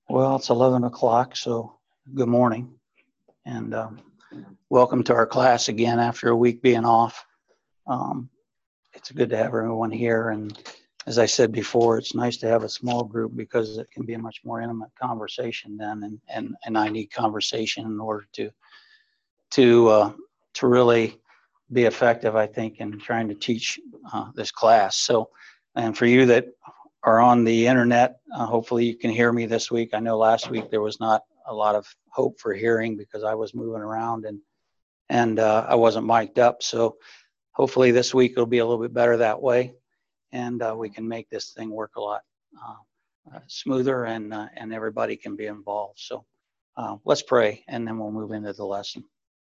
Well, it's 11 o'clock, so good morning. And welcome to our class again after a week being off. It's good to have everyone here. And as I said before, it's nice to have a small group because it can be a much more intimate conversation then. And I need conversation in order to really be effective, I think, in trying to teach this class. So, and for you that are on the internet, hopefully you can hear me this week. I know last week there was not a lot of hope for hearing because I was moving around and I wasn't mic'd up. So hopefully this week it'll be a little bit better that way, and we can make this thing work a lot smoother, and everybody can be involved. So let's pray, and then we'll move into the lesson.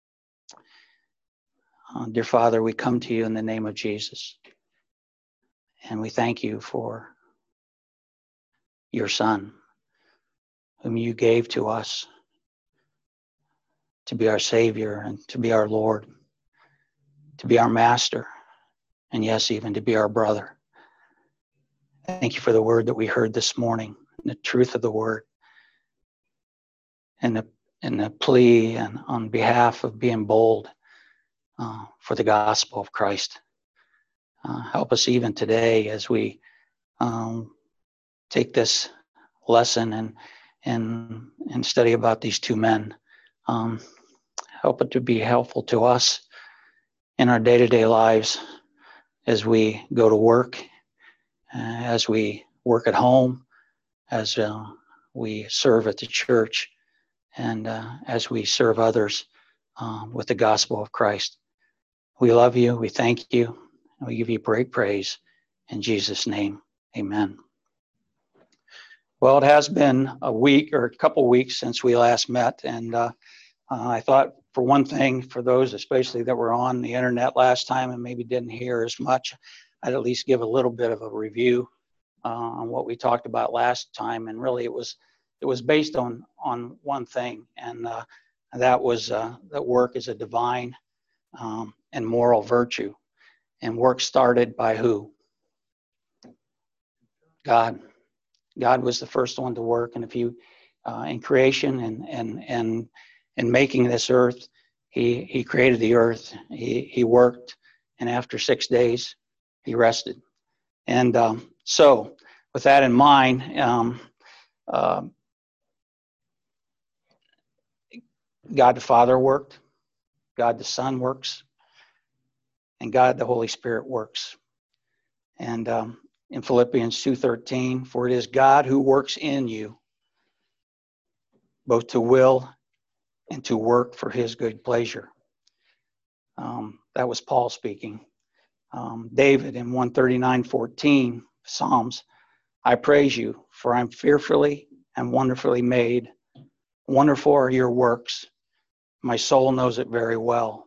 Dear Father, we come to you in the name of Jesus, and we thank you for your Son, whom you gave to us to be our Savior and to be our Lord, to be our Master, and yes, even to be our brother. Thank you for the word that we heard this morning, and the truth of the word, and the plea and on behalf of being bold for the gospel of Christ. Help us even today as we take this lesson and study about these two men. Help it to be helpful to us in our day-to-day lives as we go to work, as we work at home, as we serve at the church, and as we serve others with the gospel of Christ. We love you, we thank you, and we give you great praise. In Jesus' name, amen. Well, it has been a week or a couple weeks since we last met, and I thought, for one thing, for those especially that were on the internet last time and maybe didn't hear as much, I'd at least give a little bit of a review on what we talked about last time. And really, it was based on one thing, and that was that work is a divine and moral virtue, and work started by who? God. God was the first one to work, and if you in creation and making this earth, he created the earth. He worked, and after 6 days, he rested. And so, with that in mind, God the Father worked, God the Son works, and God the Holy Spirit works. And in Philippians 2:13, for it is God who works in you, both to will and to work for his good pleasure. That was Paul speaking. David in 139:14, Psalms, I praise you, for I'm fearfully and wonderfully made. Wonderful are your works. My soul knows it very well.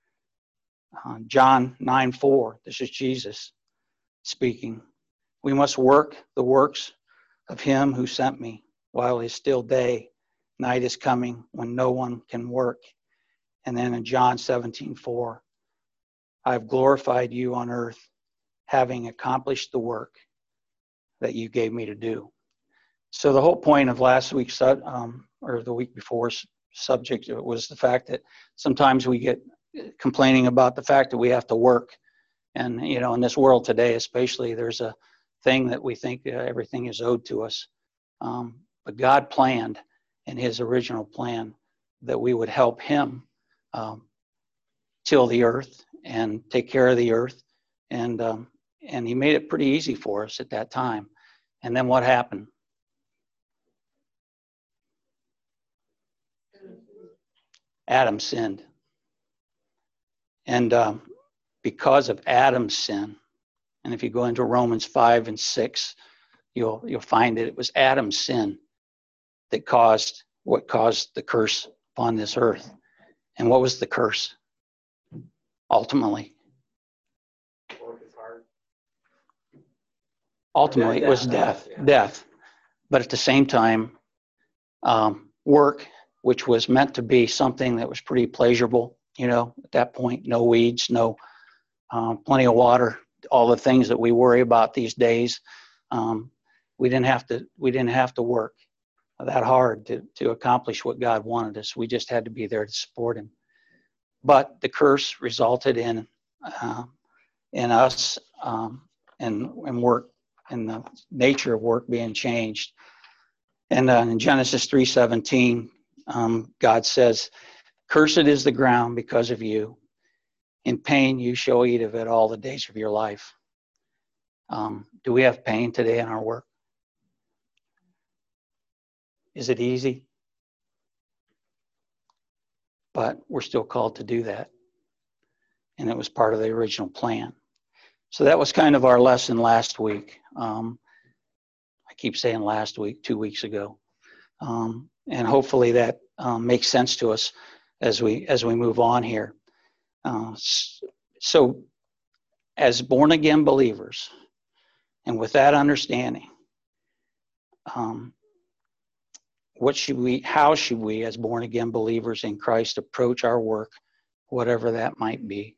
John 9:4, this is Jesus speaking. We must work the works of him who sent me while it is still day. Night is coming when no one can work. And then in John 17:4, I have glorified you on earth, having accomplished the work that you gave me to do. So the whole point of last week's or the week before's subject was the fact that sometimes we get complaining about the fact that we have to work. And, you know, in this world today, especially, there's a thing that we think everything is owed to us. But God planned in his original plan that we would help him till the earth and take care of the earth. And he made it pretty easy for us at that time. And then what happened? Adam sinned. And because of Adam's sin, and if you go into Romans 5 and 6, you'll find that it was Adam's sin that caused the curse upon this earth. And what was the curse? Ultimately, it was death. Death. But at the same time, work, which was meant to be something that was pretty pleasurable, you know, at that point, no weeds, no plenty of water, all the things that we worry about these days. We didn't have to work. that hard to accomplish what God wanted us. We just had to be there to support him. But the curse resulted in us and work, and the nature of work being changed. And in Genesis 3:17, God says, "Cursed is the ground because of you. In pain you shall eat of it all the days of your life." Do we have pain today in our work? Is it easy? But we're still called to do that. And it was part of the original plan. So that was kind of our lesson last week. I keep saying last week, 2 weeks ago. And hopefully that makes sense to us as we move on here. So as born again believers, and with that understanding, how should we as born again believers in Christ approach our work, whatever that might be?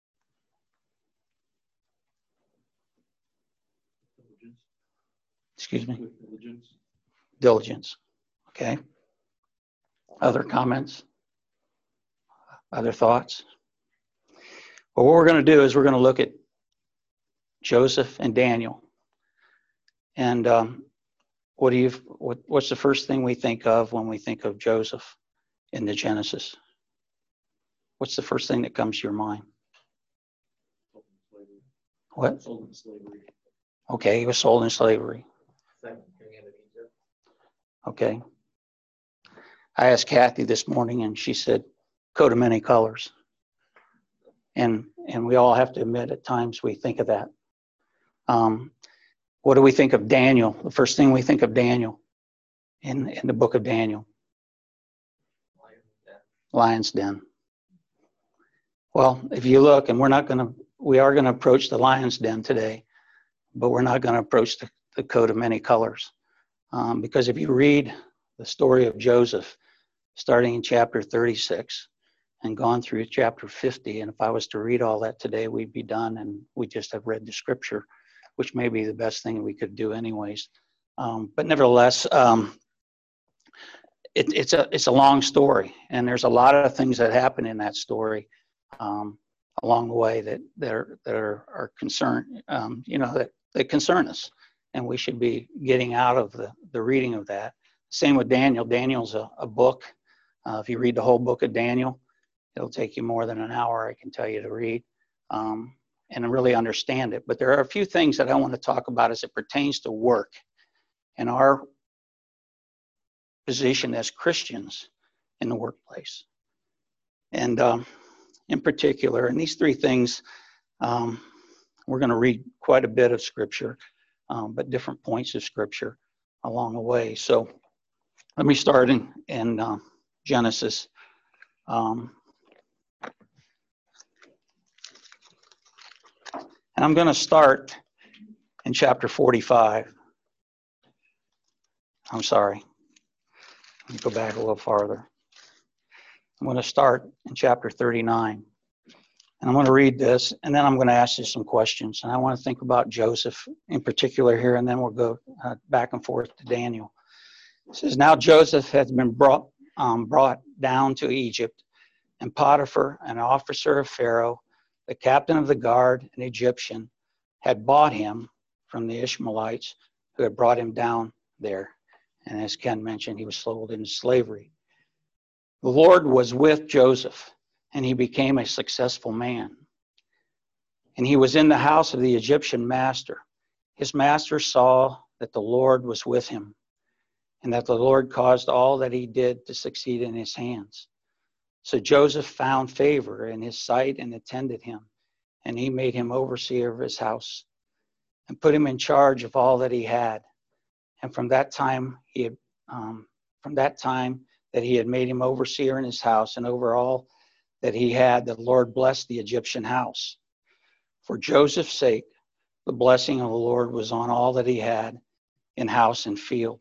Excuse me? Diligence. Okay. Other comments? Other thoughts? Well, what we're going to do is we're going to look at Joseph and Daniel. And what's the first thing we think of when we think of Joseph in the Genesis? What's the first thing that comes to your mind? What? Sold in slavery. Okay, he was sold in slavery. Okay. I asked Kathy this morning, and she said, "Coat of many colors." And we all have to admit, at times we think of that. What do we think of Daniel? The first thing we think of Daniel in the book of Daniel. Lion's den. Well, if you look, and we are going to approach the lion's den today, but we're not going to approach the coat of many colors. Because if you read the story of Joseph, starting in chapter 36 and gone through chapter 50, and if I was to read all that today, we'd be done, and we just have read the scripture, which may be the best thing we could do anyways. But nevertheless, it's a long story, and there's a lot of things that happen in that story along the way that are concern, that concern us, and we should be getting out of the reading of that. Same with Daniel. Daniel's a book. If you read the whole book of Daniel, it'll take you more than an hour, I can tell you, to read and really understand it. But there are a few things that I want to talk about as it pertains to work and our position as Christians in the workplace. And in particular, and these three things, we're going to read quite a bit of scripture, but different points of scripture along the way. So let me start in Genesis. And I'm going to start in chapter 45. I'm sorry. Let me go back a little farther. I'm going to start in chapter 39. And I'm going to read this, and then I'm going to ask you some questions. And I want to think about Joseph in particular here, and then we'll go back and forth to Daniel. It says, "Now Joseph has been brought down to Egypt, and Potiphar, an officer of Pharaoh, the captain of the guard, an Egyptian, had bought him from the Ishmaelites who had brought him down there." And as Ken mentioned, he was sold into slavery. "The Lord was with Joseph, and he became a successful man. And he was in the house of the Egyptian master. His master saw that the Lord was with him, and that the Lord caused all that he did to succeed in his hands. So Joseph found favor in his sight and attended him, and he made him overseer of his house and put him in charge of all that he had. And from that time that he had made him overseer in his house and over all that he had, the Lord blessed the Egyptian house. For Joseph's sake, the blessing of the Lord was on all that he had in house and field,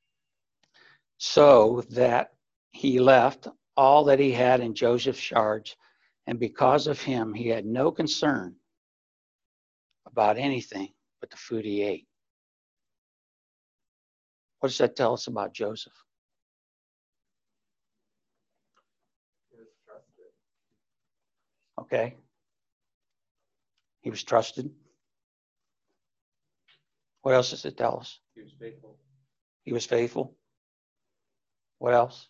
so that he left all that he had in Joseph's charge, and because of him, he had no concern about anything but the food he ate." What does that tell us about Joseph? Okay. He was trusted. What else does it tell us? He was faithful. He was faithful. What else?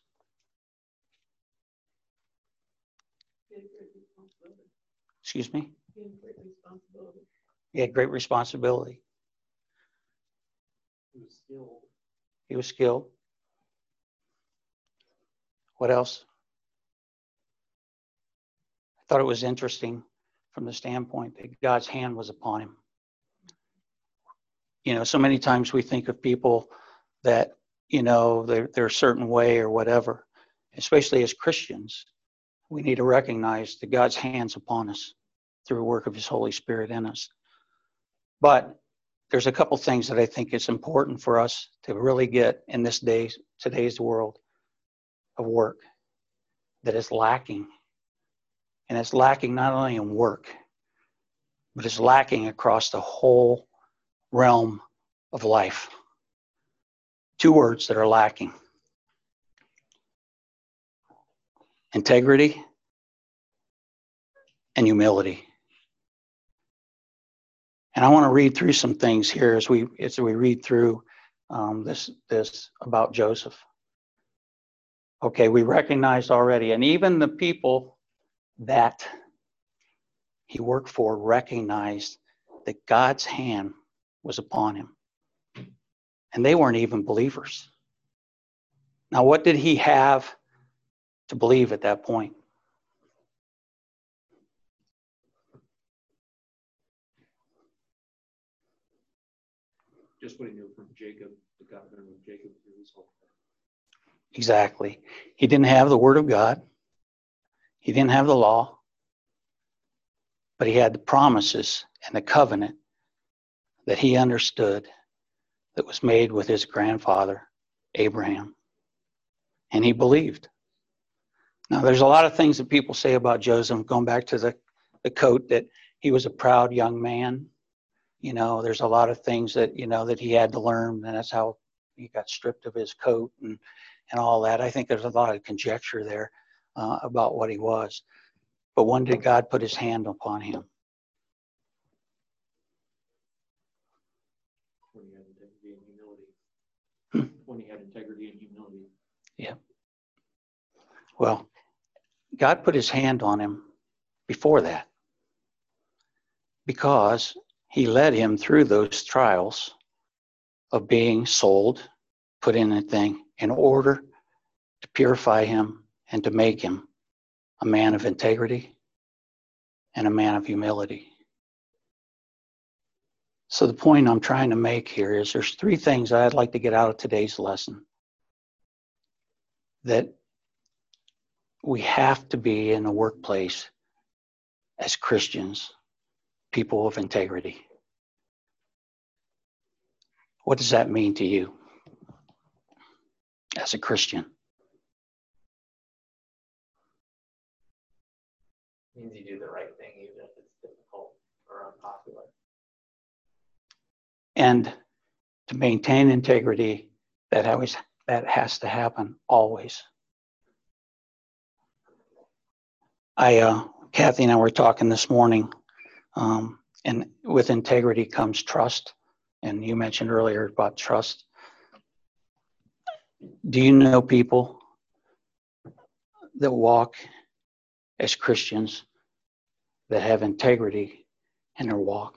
Excuse me? He had great responsibility. He had great responsibility. He was skilled. He was skilled. What else? I thought it was interesting from the standpoint that God's hand was upon him. You know, so many times we think of people that, you know, they're a certain way or whatever. Especially as Christians, we need to recognize that God's hand's upon us through the work of his Holy Spirit in us. But there's a couple things that I think it's important for us to really get in today's world of work that is lacking. And it's lacking not only in work, but it's lacking across the whole realm of life. Two words that are lacking: integrity and humility. And I want to read through some things here as we read through this about Joseph. Okay, we recognized already, and even the people that he worked for recognized that God's hand was upon him. And they weren't even believers. Now, what did he have to believe at that point? Just what he knew from Jacob, the governor of Jacob through his whole thing. Exactly. He didn't have the Word of God. He didn't have the law. But he had the promises and the covenant that he understood that was made with his grandfather, Abraham. And he believed. Now, there's a lot of things that people say about Joseph, going back to the coat, that he was a proud young man. You know, there's a lot of things that, you know, that he had to learn, and that's how he got stripped of his coat and all that. I think there's a lot of conjecture there about what he was. But when did God put his hand upon him? When he had integrity and humility. When he had integrity and humility. Yeah. Well, God put his hand on him before that, because he led him through those trials of being sold, put in a thing, in order to purify him and to make him a man of integrity and a man of humility. So the point I'm trying to make here is there's three things I'd like to get out of today's lesson. That we have to be in the workplace as Christians, people of integrity. What does that mean to you as a Christian? It means you do the right thing even if it's difficult or unpopular. And to maintain integrity, that has to happen always. Kathy and I were talking this morning, and with integrity comes trust. And you mentioned earlier about trust. Do you know people that walk as Christians that have integrity in their walk?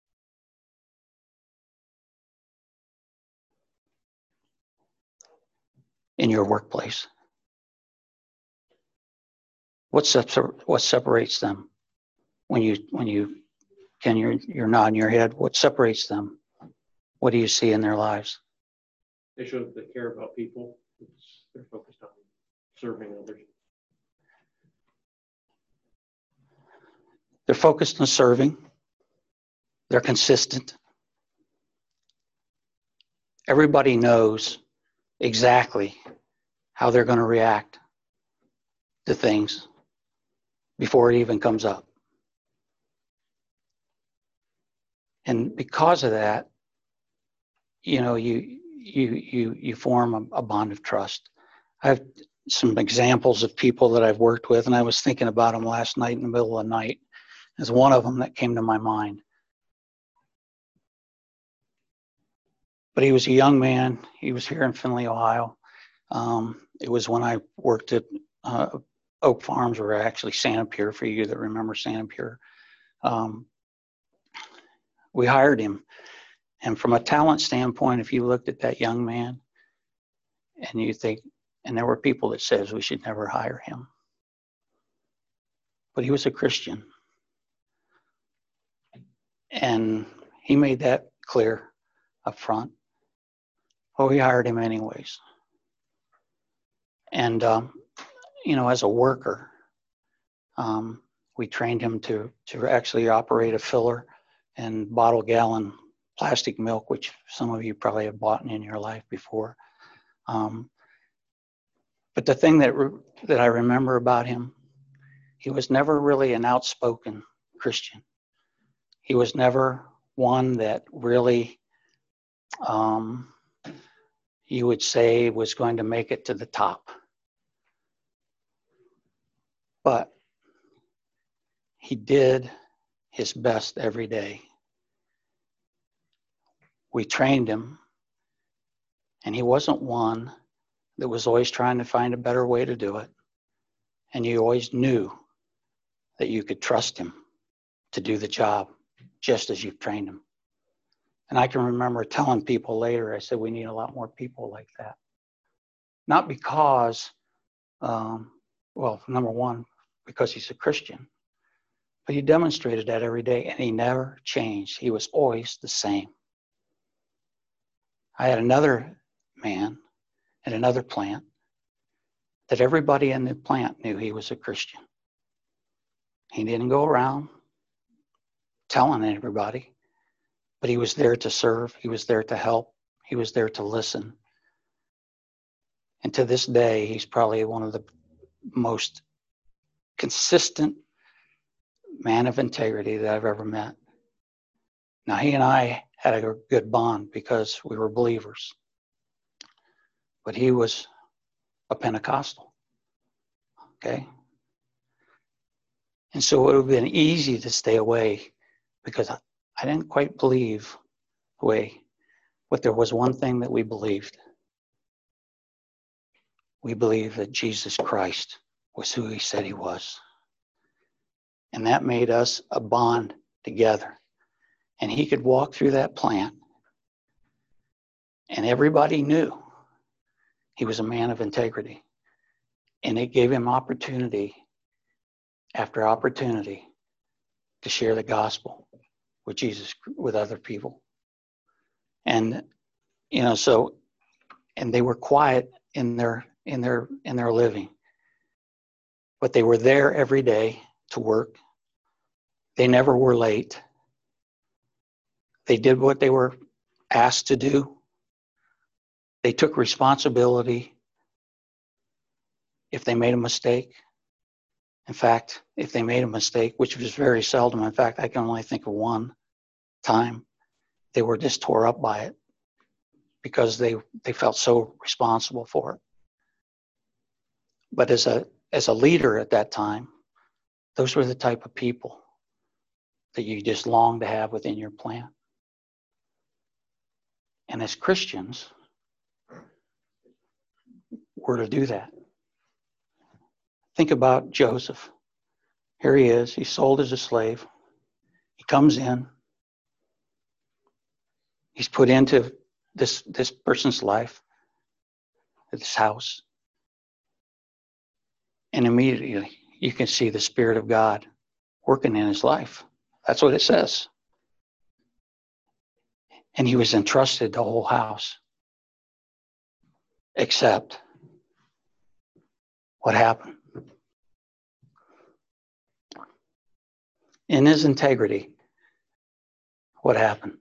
In your workplace? What separates them? When you're nodding your head, what separates them? What do you see in their lives? They show that they care about people. They're focused on serving others. They're focused on serving. They're consistent. Everybody knows exactly how they're going to react to things before it even comes up. And because of that, you know, you form a bond of trust. I have some examples of people that I've worked with, and I was thinking about them last night in the middle of the night. There's one of them that came to my mind. But he was a young man. He was here in Findlay, Ohio. It was when I worked at Oak Farms, or actually Sanapure, for you that remember Sanapure. We hired him. And from a talent standpoint, if you looked at that young man and you think, and there were people that says we should never hire him. But he was a Christian. And he made that clear up front. Well, we hired him anyways. And, as a worker, we trained him to actually operate a filler and bottle gallon plastic milk, which some of you probably have bought in your life before. But the thing that I remember about him, he was never really an outspoken Christian. He was never one that really, you would say, was going to make it to the top. But he did his best every day. We trained him, and he wasn't one that was always trying to find a better way to do it. And you always knew that you could trust him to do the job just as you've trained him. And I can remember telling people later, I said, we need a lot more people like that. Not because, number one, because he's a Christian, but he demonstrated that every day, and he never changed. He was always the same. I had another man at another plant that everybody in the plant knew he was a Christian. He didn't go around telling everybody, but he was there to serve. He was there to help. He was there to listen. And to this day, he's probably one of the most consistent man of integrity that I've ever met. Now, he and I had a good bond because we were believers. But he was a Pentecostal. Okay? And so it would have been easy to stay away because I didn't quite believe the way, but there was one thing that we believed. We believed that Jesus Christ was who he said he was. And that made us a bond together. And he could walk through that plant, and everybody knew he was a man of integrity. And it gave him opportunity after opportunity to share the gospel with Jesus, with other people. And, and they were quiet in their living, but they were there every day to work. They never were late. They did what they were asked to do. They took responsibility if they made a mistake. In fact, if they made a mistake, which was very seldom, in fact, I can only think of one time, they were just tore up by it because they felt so responsible for it. But as a leader at that time, those were the type of people that you just long to have within your plant. And as Christians, we're to do that. Think about Joseph. Here he is. He's sold as a slave. He comes in. He's put into this person's life, this house. And immediately you can see the Spirit of God working in his life. That's what it says. And he was entrusted the whole house. Except what happened? In his integrity, what happened?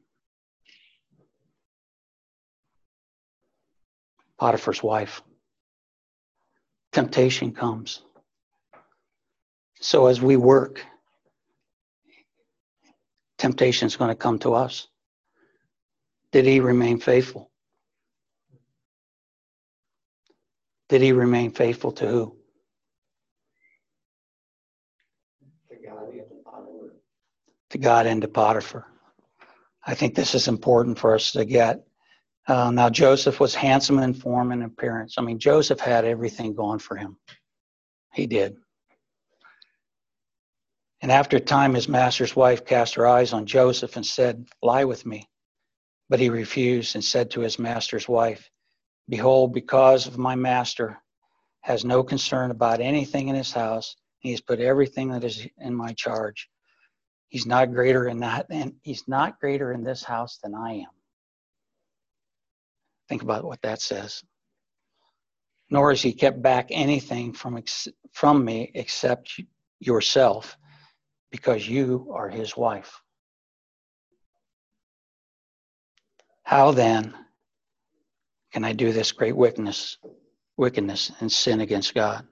Potiphar's wife. Temptation comes. So as we work, temptation is going to come to us. Did he remain faithful? Did he remain faithful to who? To God and to Potiphar. I think this is important for us to get. Now, Joseph was handsome in form and appearance. I mean, Joseph had everything going for him. He did. And after a time, his master's wife cast her eyes on Joseph and said, "Lie with me." But he refused and said to his master's wife, "Behold, because of my master has no concern about anything in his house, he has put everything that is in my charge. He's not greater in that, and he's not greater in this house than I am." Think about what that says. Nor has he kept back anything from me except yourself, because you are his wife. How then can I do this great wickedness and sin against God?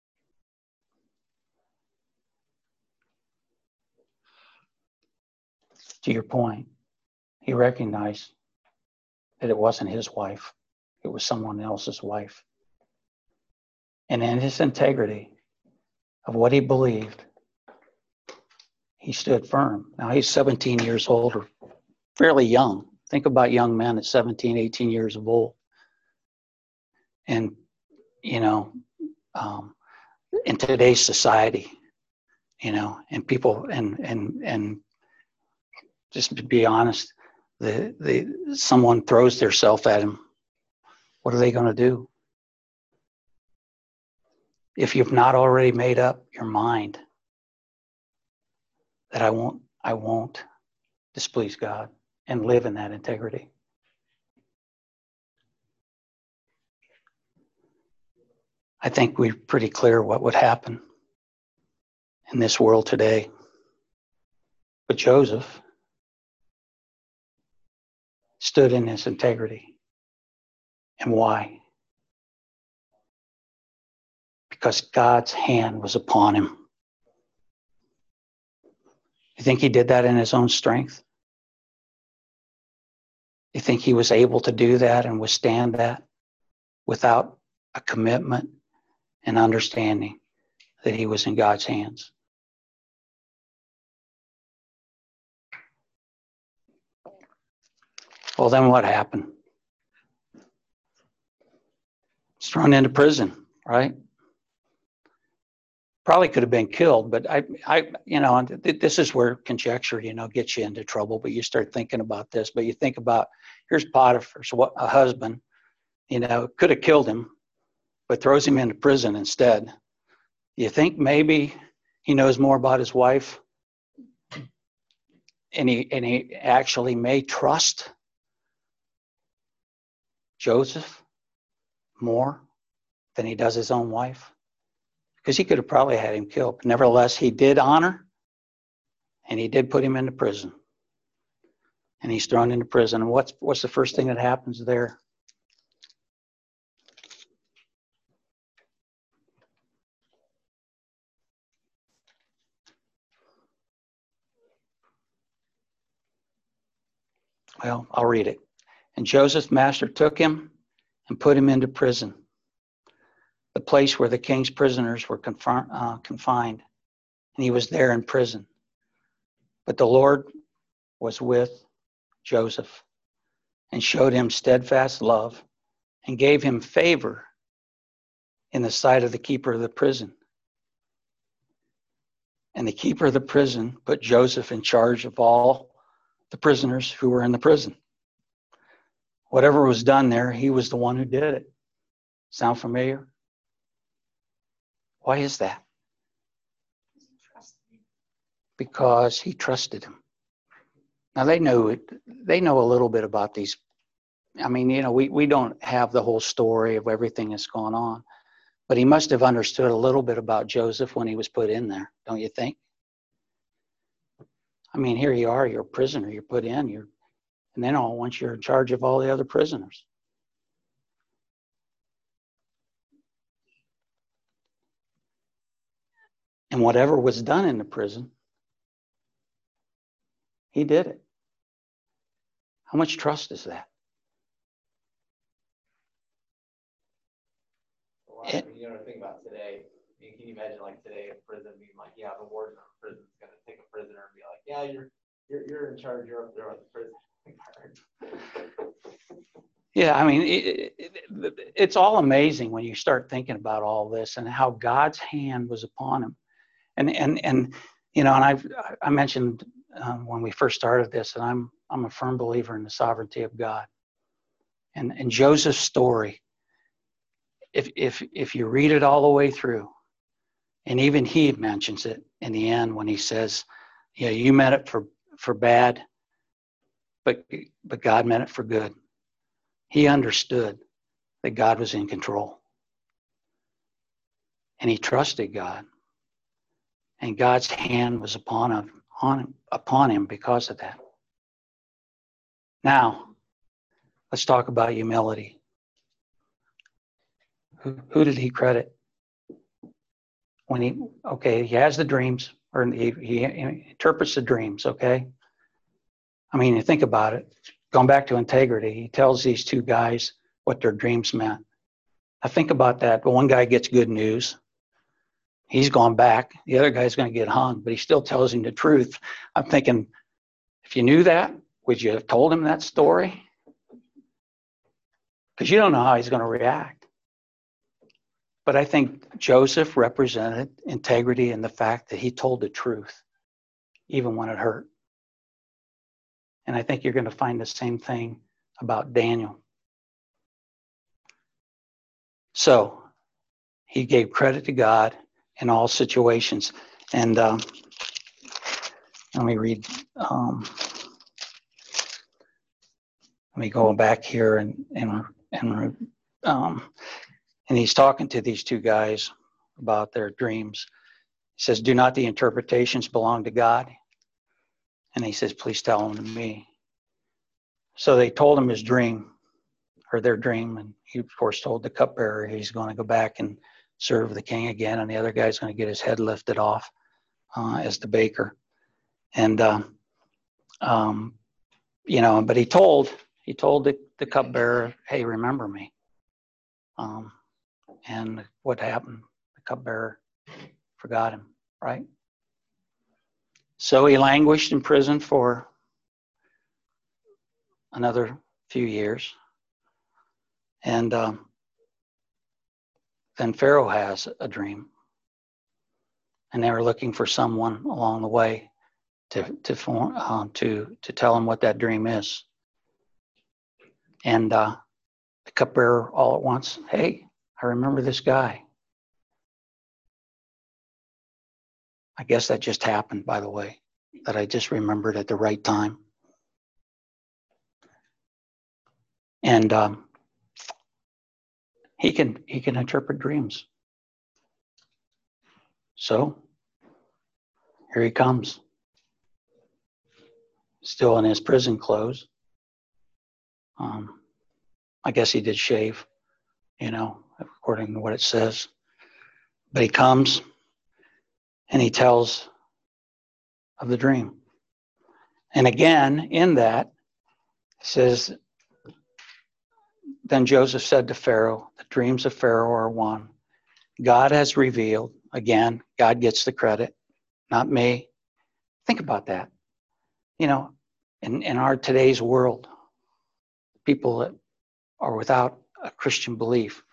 To your point, he recognized that it wasn't his wife, it was someone else's wife. And in his integrity of what he believed, he stood firm. Now he's 17 years old, or fairly young. Think about young men at 17, 18 years of old. And, in today's society, and people, and just to be honest, someone throws theirself at him. What are they going to do? If you've not already made up your mind that I won't displease God and live in that integrity. I think we're pretty clear what would happen in this world today. But Joseph stood in his integrity. And why? Because God's hand was upon him. You think he did that in his own strength? You think he was able to do that and withstand that without a commitment and understanding that he was in God's hands? Well, then what happened? He's thrown into prison, right? Probably could have been killed, but this is where conjecture, gets you into trouble. But you start thinking about this. But you think about, here's Potiphar's a husband, could have killed him, but throws him into prison instead. You think maybe he knows more about his wife, and he actually may trust Joseph more than he does his own wife? Because he could have probably had him killed. But nevertheless, he did honor, and he did put him into prison. And he's thrown into prison. And what's the first thing that happens there? Well, I'll read it. And Joseph's master took him and put him into prison, the place where the king's prisoners were confined. And he was there in prison. But the Lord was with Joseph and showed him steadfast love and gave him favor in the sight of the keeper of the prison. And the keeper of the prison put Joseph in charge of all the prisoners who were in the prison. Whatever was done there, he was the one who did it. Sound familiar? Why is that? Because he trusted him. Now they know a little bit about these. I mean, we don't have the whole story of everything that's gone on, but he must have understood a little bit about Joseph when he was put in there, don't you think? I mean, here you are, you're a prisoner, you're put in, and then all once you're in charge of all the other prisoners. And whatever was done in the prison, he did it. How much trust is that? I mean, you know, think about today. I mean, can you imagine like today in prison being like, yeah, the warden of prison is going to take a prisoner and be like, yeah, you're in charge. You're up there with the prison guard. Yeah, I mean, it's all amazing when you start thinking about all this and how God's hand was upon him. And you know, and I mentioned when we first started this, and I'm a firm believer in the sovereignty of God. And Joseph's story, if you read it all the way through, and even he mentions it in the end when he says, yeah, you meant it for bad, but God meant it for good. He understood that God was in control. And he trusted God. And God's hand was upon him because of that. Now, let's talk about humility. Who did he credit? When he has the dreams, or he interprets the dreams, okay? I mean, you think about it. Going back to integrity, he tells these two guys what their dreams meant. I think about that. One guy gets good news. He's gone back. The other guy's going to get hung, but he still tells him the truth. I'm thinking, if you knew that, would you have told him that story? Because you don't know how he's going to react. But I think Joseph represented integrity in the fact that he told the truth, even when it hurt. And I think you're going to find the same thing about Daniel. So he gave credit to God in all situations. And let me read. Let me go back here and he's talking to these two guys about their dreams. He says, "Do not the interpretations belong to God?" And he says, "Please tell them to me." So they told him his dream, or their dream, and he of course told the cupbearer he's going to go back and serve the king again, and the other guy's going to get his head lifted off as the baker. And you know, but he told the cupbearer, "Hey, remember me." And what happened? The cupbearer forgot him, right? So he languished in prison for another few years. And then Pharaoh has a dream. And they were looking for someone along the way to tell him what that dream is. And the cupbearer all at once, "Hey, I remember this guy." I guess that just happened, by the way, that I just remembered at the right time. And he can interpret dreams. So here he comes, still in his prison clothes. I guess he did shave, you know, according to what it says. But he comes and he tells of the dream. And again, in that, it says, "Then Joseph said to Pharaoh, the dreams of Pharaoh are one. God has revealed." Again, God gets the credit, not me. Think about that. You know, in our today's world, people that are without a Christian belief,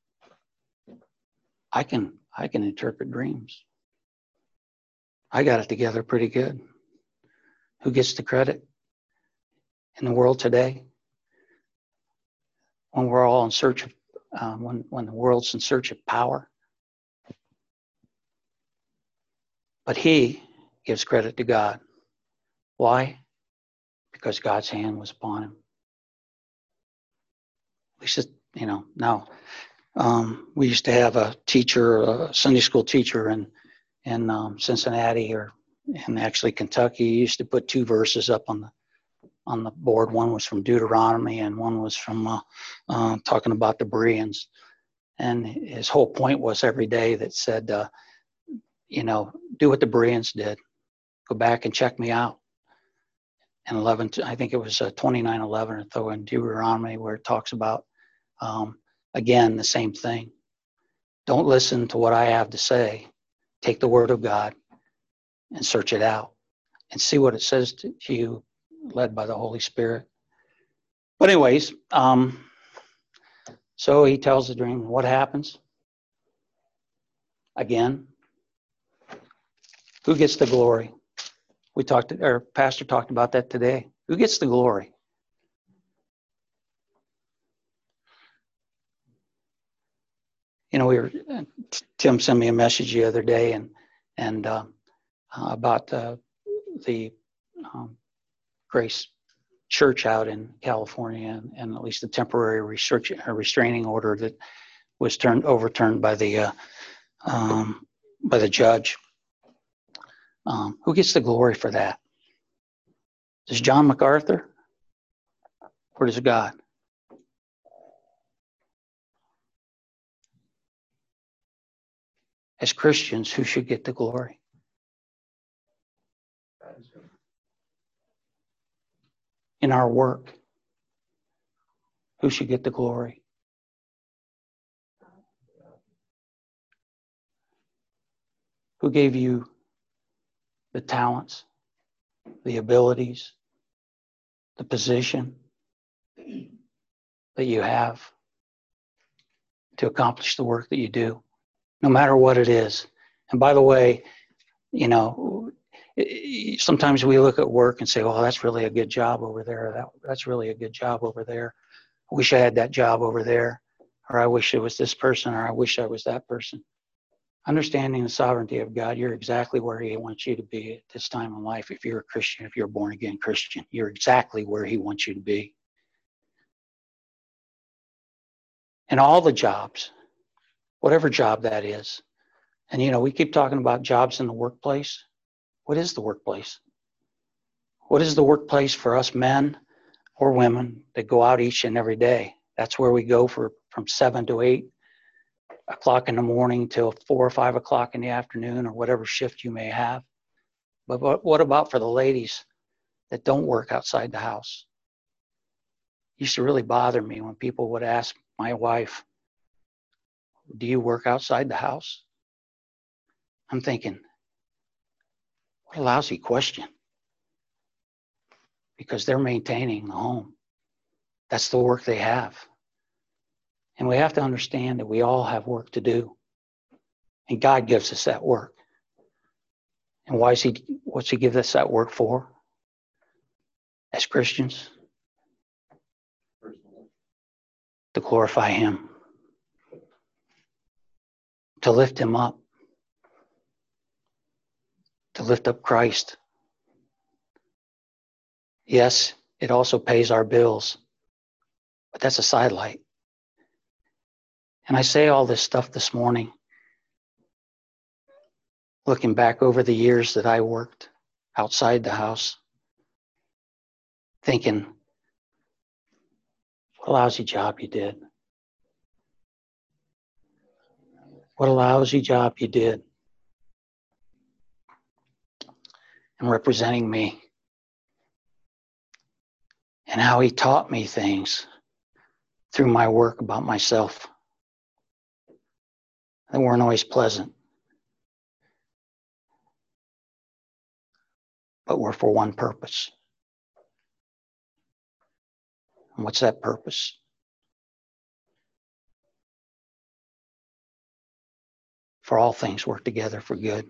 I can interpret dreams. I got it together pretty good. Who gets the credit in the world today? When we're all in search of, when the world's in search of power. But he gives credit to God. Why? Because God's hand was upon him. At least, you know, now we used to have a teacher, a Sunday school teacher in Cincinnati, or in actually Kentucky. He used to put two verses up on the board. One was from Deuteronomy, and one was from talking about the Bereans. And his whole point was every day that said, you know, do what the Bereans did. Go back and check me out. And 11, I think it was 29:11 or so in Deuteronomy, where it talks about again the same thing. Don't listen to what I have to say. Take the word of God and search it out and see what it says to you, led by the Holy Spirit. But anyways, so he tells the dream. What happens? Again, who gets the glory? Our pastor talked about that today. Who gets the glory? You know, Tim sent me a message the other day and about the Grace Church out in California, and at least the temporary restraining order that was overturned by the judge. Who gets the glory for that? Does John MacArthur, or does God? As Christians, who should get the glory? In our work, who should get the glory? Who gave you the talents, the abilities, the position that you have to accomplish the work that you do, no matter what it is? And by the way, you know, sometimes we look at work and say, well, that's really a good job over there. That's really a good job over there. I wish I had that job over there. Or I wish it was this person, or I wish I was that person. Understanding the sovereignty of God, you're exactly where he wants you to be at this time in life. If you're a Christian, if you're a born-again Christian, you're exactly where he wants you to be. And all the jobs, whatever job that is. And, you know, we keep talking about jobs in the workplace. What is the workplace? What is the workplace for us men or women that go out each and every day? That's where we go from 7 to 8 o'clock in the morning till 4 or 5 o'clock in the afternoon, or whatever shift you may have. But what about for the ladies that don't work outside the house? It used to really bother me when people would ask my wife, do you work outside the house? I'm thinking, what a lousy question. Because they're maintaining the home. That's the work they have. And we have to understand that we all have work to do. And God gives us that work. And what's he give us that work for? As Christians? To glorify him. To lift him up. To lift up Christ. Yes, it also pays our bills. But that's a sidelight. And I say all this stuff this morning, looking back over the years that I worked outside the house, thinking, what a lousy job you did. What a lousy job you did in representing me. And how he taught me things through my work about myself. They weren't always pleasant, but were for one purpose. And what's that purpose? For all things work together for good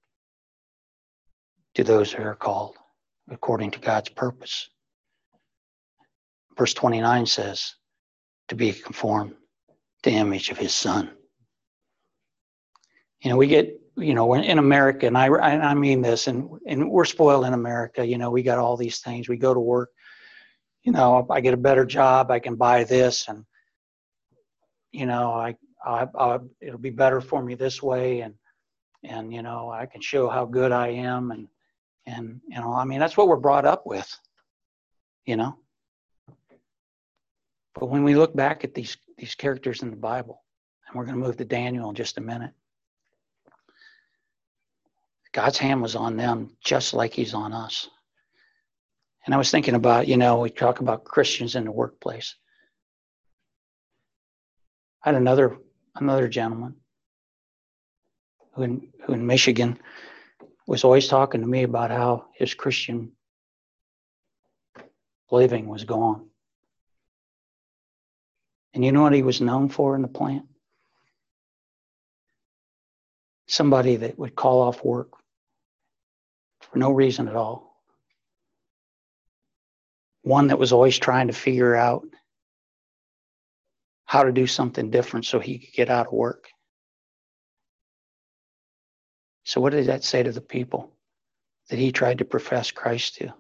to those who are called according to God's purpose. Verse 29 says, to be conformed to the image of his Son. You know, we get, you know, in America, and I mean this, and we're spoiled in America. You know, we got all these things. We go to work, you know, I get a better job, I can buy this, and, you know, it'll be better for me this way, and you know, I can show how good I am, and you know, I mean, that's what we're brought up with, you know. But when we look back at these characters in the Bible, and we're going to move to Daniel in just a minute, God's hand was on them just like he's on us. And I was thinking about, you know, we talk about Christians in the workplace. I had another gentleman who in Michigan was always talking to me about how his Christian living was gone. And you know what he was known for in the plant? Somebody that would call off work for no reason at all. One that was always trying to figure out how to do something different so he could get out of work. So what did that say to the people that he tried to profess Christ to?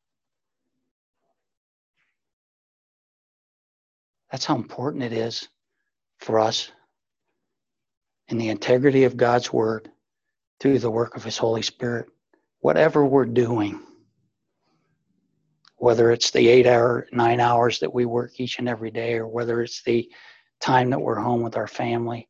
That's how important it is for us in the integrity of God's word through the work of his Holy Spirit. Whatever we're doing, whether it's the 9 hours that we work each and every day, or whether it's the time that we're home with our family,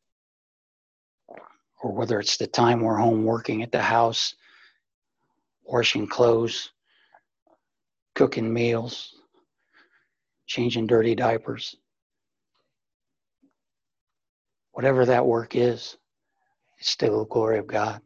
or whether it's the time we're home working at the house, washing clothes, cooking meals, changing dirty diapers. Whatever that work is, it's still the glory of God.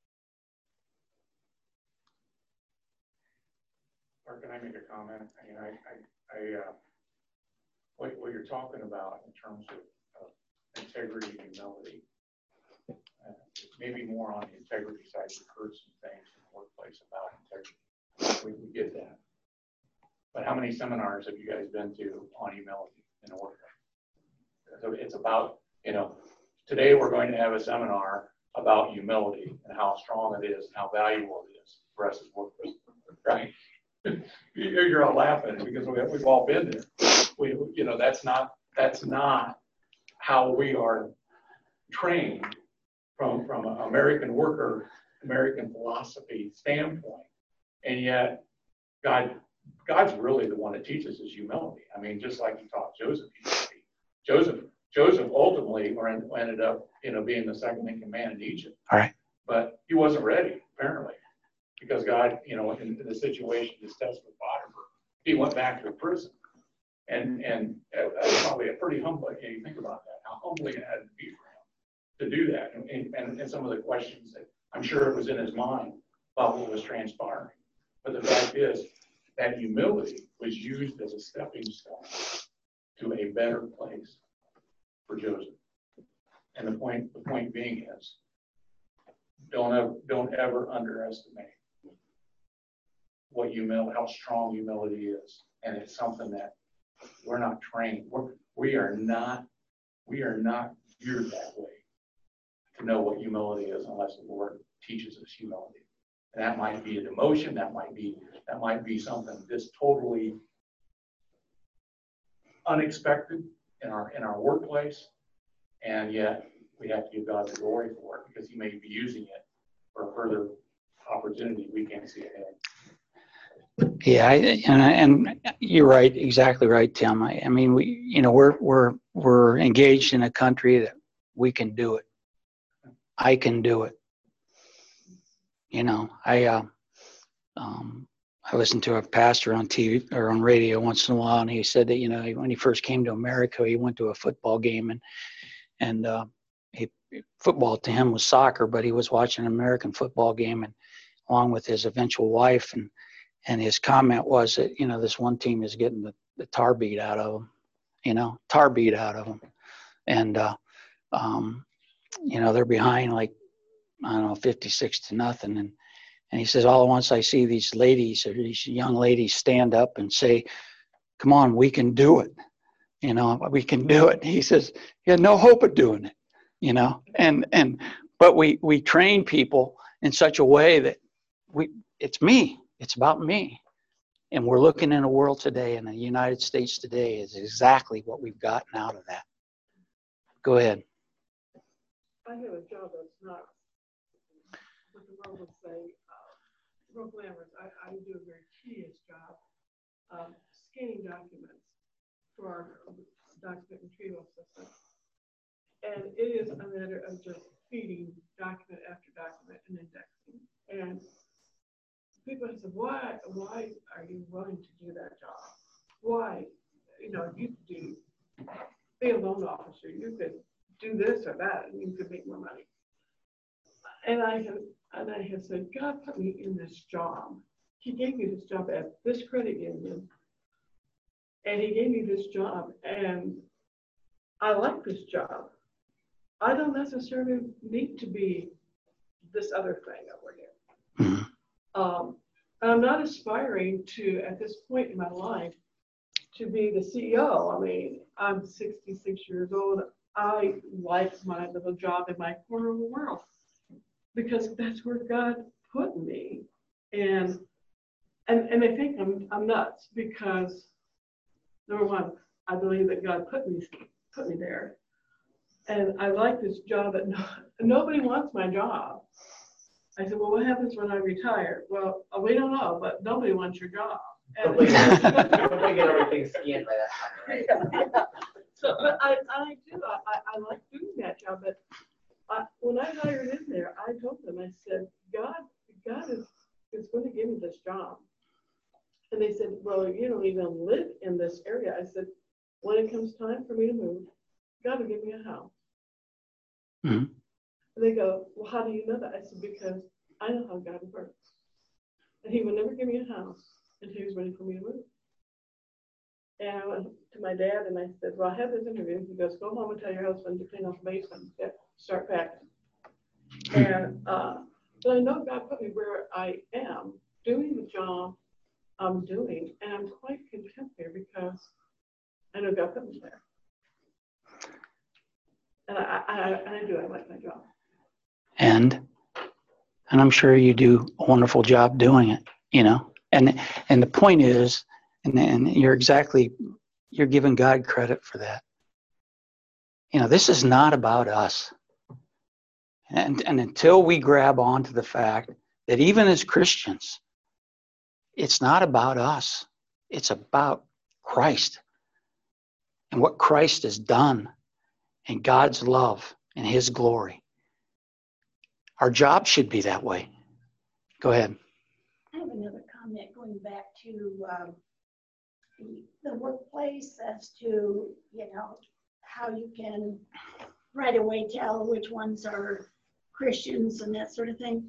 Or can I make a comment? I mean, what you're talking about in terms of integrity and humility, maybe more on the integrity side. We've heard some things in the workplace about integrity. We get that. But how many seminars have you guys been to on humility in the workplace? So it's about, today we're going to have a seminar about humility and how strong it is and how valuable it is for us as workers, right? You're all laughing because we've all been there. That's not how we are trained from an American worker, American philosophy standpoint. And yet God's really the one that teaches us humility. I mean, just like he taught Joseph humility. Joseph ultimately ended up, being the second in command in Egypt. All right. But he wasn't ready, apparently, because God, in the situation, this test with Potiphar, he went back to prison. And that's probably a pretty humbling, you think about that, how humbling it had to be for him to do that. And some of the questions that I'm sure it was in his mind about what was transpiring. But the fact is that humility was used as a stepping stone to a better place for Joseph. And the point being is, don't ever underestimate how strong humility is. And it's something that we're not trained. We are not geared that way to know what humility is unless the Lord teaches us humility. And that might be an emotion, that might be something just totally unexpected in our workplace, and yet we have to give God the glory for it because he may be using it for a further opportunity we can't see ahead. Yeah, and you're right, exactly right, Tim. I mean, we're engaged in a country that we can do it. I can do it. I listened to a pastor on TV or on radio once in a while, and he said that when he first came to America, he went to a football game, and football to him was soccer, but he was watching an American football game, and along with his eventual wife, and his comment was that this one team is getting the tar beat out of them, and they're behind like 56-0, and he says, all at once I see these ladies or these young ladies stand up and say, come on, we can do it. We can do it. He says, he had no hope of doing it, but we train people in such a way that it's about me. And we're looking in a world today, in the United States today, is exactly what we've gotten out of that. Go ahead. I have a job that's not what the world would say real glamorous. I do a very tedious job scanning documents for our document retrieval system. And it is a matter of just feeding document after document and indexing. And people have said, why are you willing to do that job? Why? You could be a loan officer. You could do this or that, and you could make more money. And I have said, God put me in this job. He gave me this job at this credit union. And he gave me this job. And I like this job. I don't necessarily need to be this other thing over here. Mm-hmm. And I'm not aspiring to, at this point in my life, to be the CEO. I mean, I'm 66 years old. I like my little job in my corner of the world because that's where God put me. And I think I'm nuts because, number one, I believe that God put me there. And I like this job, but nobody wants my job. I said, well, what happens when I retire? Well, we don't know, but nobody wants your job. Hopefully get everything scanned by that time, right? So, but I do. I like doing that job. But when I hired in there, I told them, I said, God is going to give me this job. And they said, well, you don't even live in this area. I said, when it comes time for me to move, God will give me a house. Mm-hmm. And they go, well, how do you know that? I said, because I know how God works. And he would never give me a house until he was ready for me to move. And I went to my dad and I said, well, I have this interview. He goes, go home and tell your husband to clean off the basement. Start packing. And but I know God put me where I am, doing the job I'm doing. And I'm quite content here because I know God put me there. And I do. I like my job. And I'm sure you do a wonderful job doing it, you know. And the point is, and you're giving God credit for that. You know, this is not about us. And until we grab onto the fact that even as Christians, it's not about us. It's about Christ and what Christ has done and God's love and his glory. Our job should be that way. Go ahead. I have another comment going back to the workplace as to, you know, how you can right away tell which ones are Christians and that sort of thing.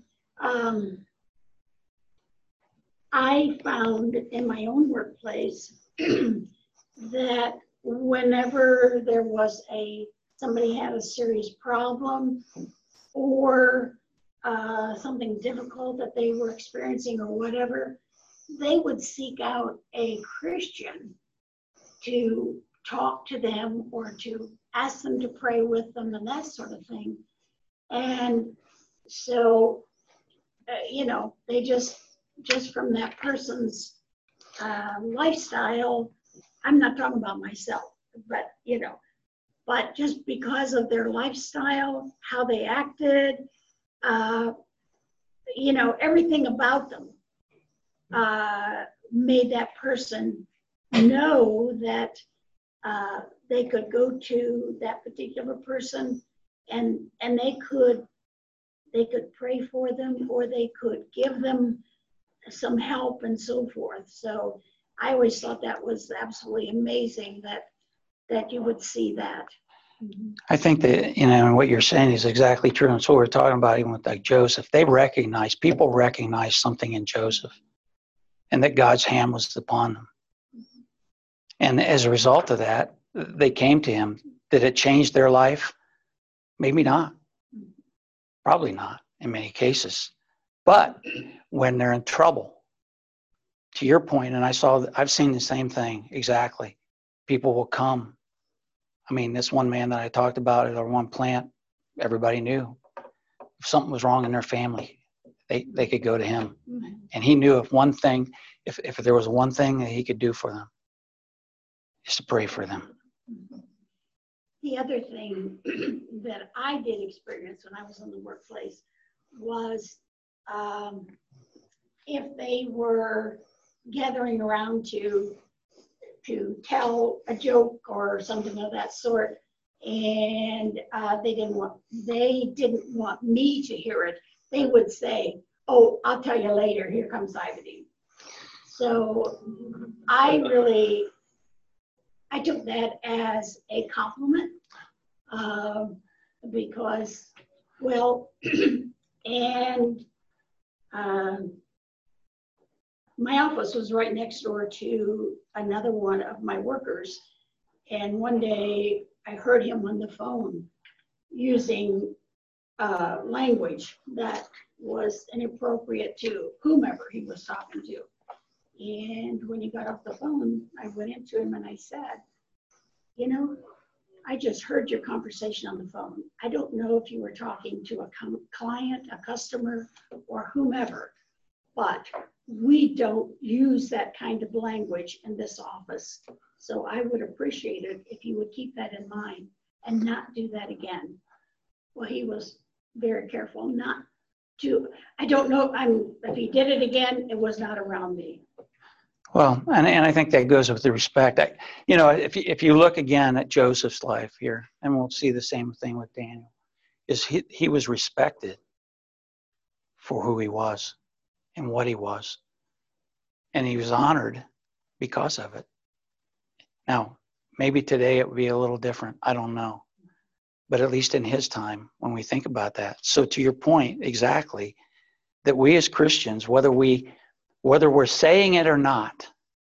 I found in my own workplace that whenever there was somebody had a serious problem or something difficult that they were experiencing or whatever, they would seek out a Christian to talk to them or to ask them to pray with them and that sort of thing. And so, you know, they just from that person's lifestyle, I'm not talking about myself, but, you know, but just because of their lifestyle, how they acted, you know, everything about them made that person know that they could go to that particular person and they could pray for them or they could give them some help and so forth. So I always thought that was absolutely amazing that you would see that. Mm-hmm. I think that, you know, what you're saying is exactly true. And so we're talking about even with like Joseph, people recognize something in Joseph and that God's hand was upon them. Mm-hmm. And as a result of that, they came to him. Did it change their life? Maybe not. Mm-hmm. Probably not in many cases. But when they're in trouble, to your point, and I've seen the same thing exactly. People will come. I mean, this one man that I talked about at our one plant, everybody knew if something was wrong in their family, they could go to him. Mm-hmm. And he knew if there was one thing that he could do for them, is to pray for them. The other thing that I did experience when I was in the workplace was if they were gathering around to tell a joke or something of that sort, and they didn't want me to hear it, they would say, "Oh, I'll tell you later. Here comes Ivadine." So I took that as a compliment because, well, And my office was right next door to another one of my workers. And one day I heard him on the phone using language that was inappropriate to whomever he was talking to. And when he got off the phone, I went into him and I said, you know, I just heard your conversation on the phone. I don't know if you were talking to a client, a customer, or whomever, but we don't use that kind of language in this office. So I would appreciate it if you would keep that in mind and not do that again. Well, he was very careful not to. I don't know if he did it again, it was not around me. Well, and I think that goes with the respect. You know, if you look again at Joseph's life here, and we'll see the same thing with Daniel, is he was respected for who he was and what he was. And he was honored because of it. Now, maybe today it would be a little different. I don't know. But at least in his time, when we think about that. So to your point, exactly, that we as Christians, whether we're saying it or not,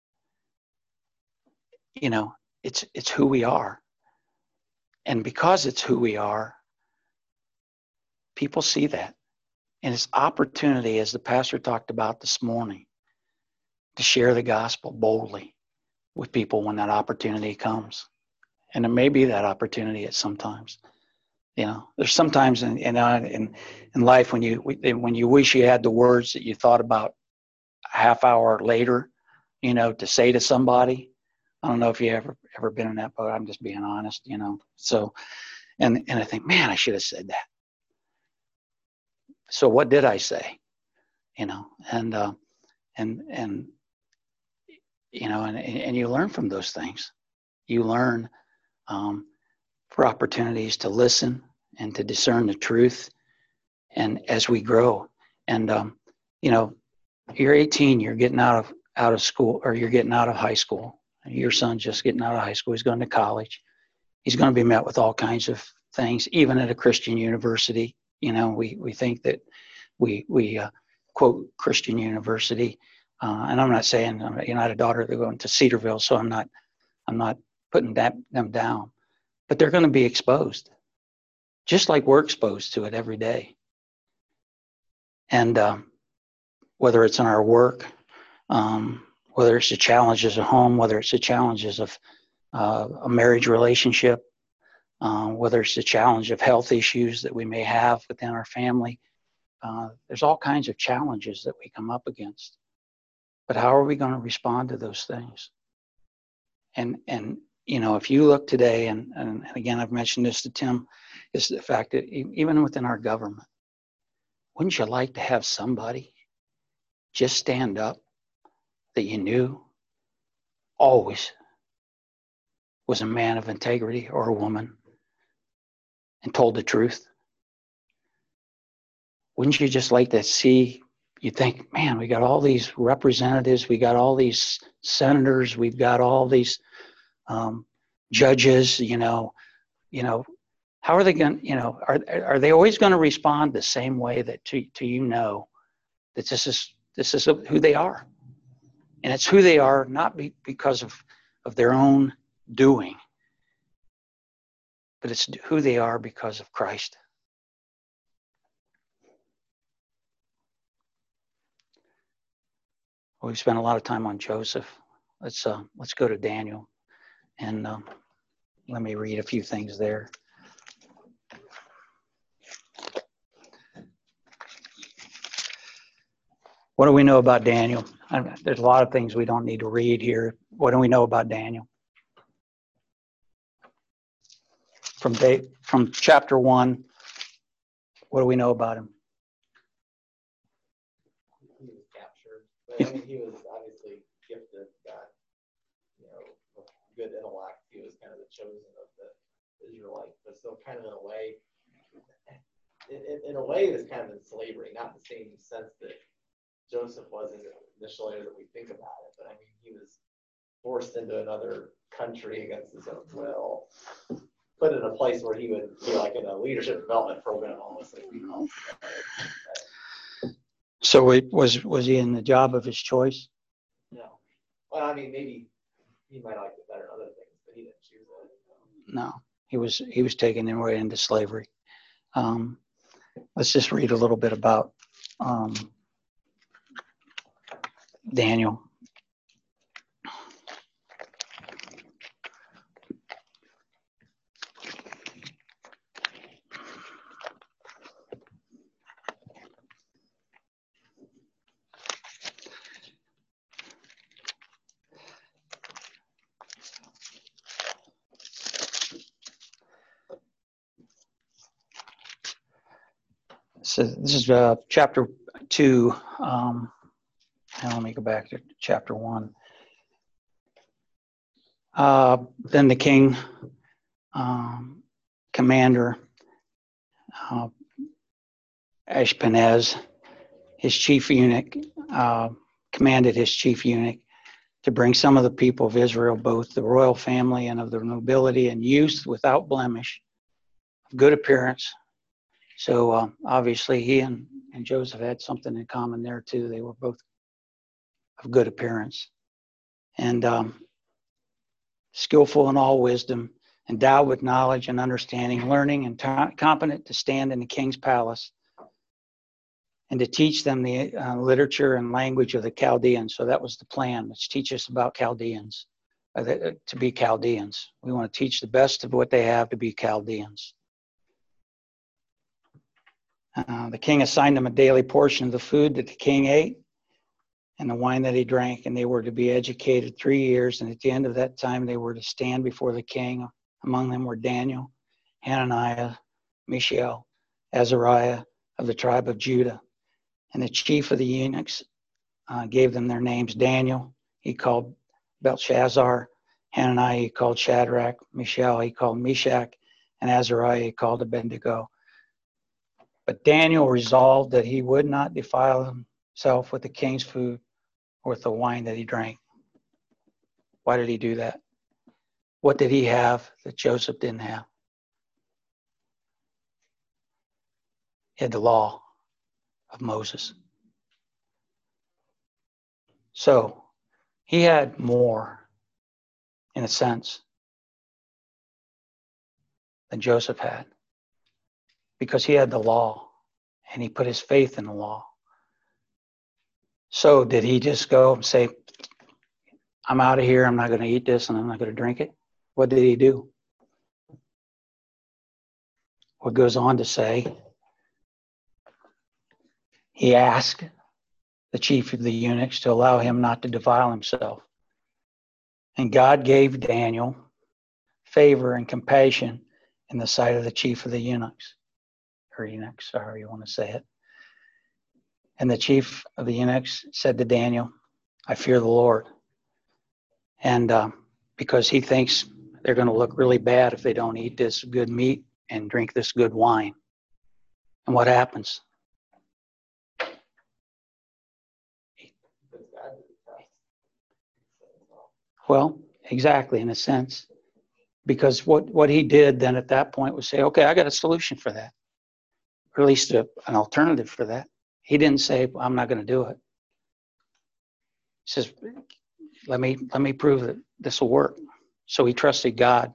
you know, it's who we are. And because it's who we are, people see that. And it's opportunity, as the pastor talked about this morning, to share the gospel boldly with people when that opportunity comes. And it may be that opportunity at sometimes. You know, there's sometimes in life when you wish you had the words that you thought about a half hour later, you know, to say to somebody. I don't know if you ever been in that boat. I'm just being honest, you know. So, and I think, man, I should have said that. So what did I say? You know, and you know, and you learn from those things. You learn for opportunities to listen and to discern the truth. And as we grow, and you know, you're 18, you're getting out of school, or you're getting out of high school. Your son's just getting out of high school. He's going to college. He's going to be met with all kinds of things, even at a Christian university. You know, we think that we quote Christian university, and I'm not saying, you know, I had a daughter that went to Cedarville, so I'm not putting them down, but they're going to be exposed, just like we're exposed to it every day. And whether it's in our work, whether it's the challenges at home, whether it's the challenges of a marriage relationship, whether it's the challenge of health issues that we may have within our family, there's all kinds of challenges that we come up against. But how are we going to respond to those things? And you know, if you look today, and again, I've mentioned this to Tim, is the fact that even within our government, wouldn't you like to have somebody just stand up that you knew always was a man of integrity or a woman and told the truth? Wouldn't you just like to see, you think, man, we got all these representatives, we got all these senators, we've got all these judges, you know, how are they going to, you know, are they always going to respond the same way that to you know that this is who they are? And it's who they are, not because of their own doing, but it's who they are because of Christ. Well, we've spent a lot of time on Joseph. Let's go to Daniel, and let me read a few things there. What do we know about Daniel? There's a lot of things we don't need to read here. What do we know about Daniel? From chapter 1, what do we know about him? He was captured, but I mean, he was obviously gifted, got, you know, with good intellect. He was kind of the chosen of the Israelites, but still kind of in a way, he was kind of in slavery, not the same sense that Joseph was initially that we think about it, but I mean, he was forced into another country against his own will. put in a place where he would be like in a leadership development program almost like, you know. So was he in the job of his choice? No. Well, I mean, maybe he might like it better than other things, but he didn't choose it. No, he was taken right into slavery. Let's just read a little bit about Daniel. So this is chapter 2. And let me go back to chapter 1. Then the king, commander, Ashpenaz, his chief eunuch, commanded his chief eunuch to bring some of the people of Israel, both the royal family and of the nobility and youth without blemish, of good appearance. So obviously he and Joseph had something in common there too. They were both of good appearance and skillful in all wisdom, endowed with knowledge and understanding, learning and competent to stand in the king's palace and to teach them the literature and language of the Chaldeans. So that was the plan. Let's teach us about Chaldeans, to be Chaldeans. We want to teach the best of what they have to be Chaldeans. The king assigned them a daily portion of the food that the king ate and the wine that he drank, and they were to be educated 3 years. And at the end of that time, they were to stand before the king. Among them were Daniel, Hananiah, Mishael, Azariah of the tribe of Judah. And the chief of the eunuchs gave them their names. Daniel, he called Belshazzar. Hananiah, he called Shadrach. Mishael, he called Meshach. And Azariah, he called Abednego. But Daniel resolved that he would not defile himself with the king's food or with the wine that he drank. Why did he do that? What did he have that Joseph didn't have? He had the law of Moses. So he had more, in a sense, than Joseph had, because he had the law and he put his faith in the law. So did he just go and say, I'm out of here, I'm not going to eat this and I'm not going to drink it? What did he do? What goes on to say, he asked the chief of the eunuchs to allow him not to defile himself. And God gave Daniel favor and compassion in the sight of the chief of the eunuchs. Or eunuchs, however you want to say it. And the chief of the eunuchs said to Daniel, I fear the Lord. And because he thinks they're going to look really bad if they don't eat this good meat and drink this good wine. And what happens? Well, exactly, in a sense. Because what he did then at that point was say, okay, I got a solution for that. Or at least an alternative for that. He didn't say, I'm not going to do it. He says, let me prove that this will work. So he trusted God.